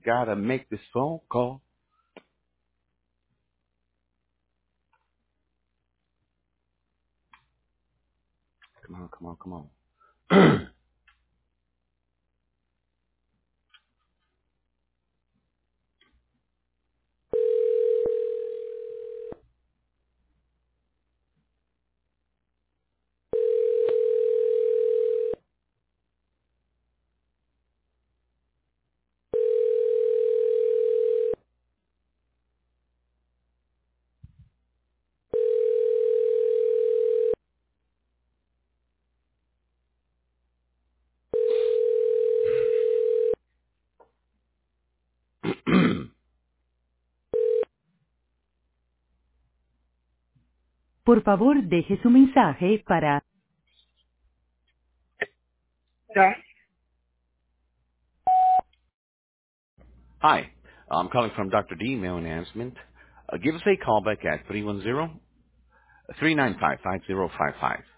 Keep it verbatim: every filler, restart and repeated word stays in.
gotta make this phone call. Come on, come on, come on. Por favor, deje su mensaje para... Ya. Hi, I'm calling from Doctor D Mail Enhancement. Uh, give us a call back at three one zero, three nine five, five zero five five.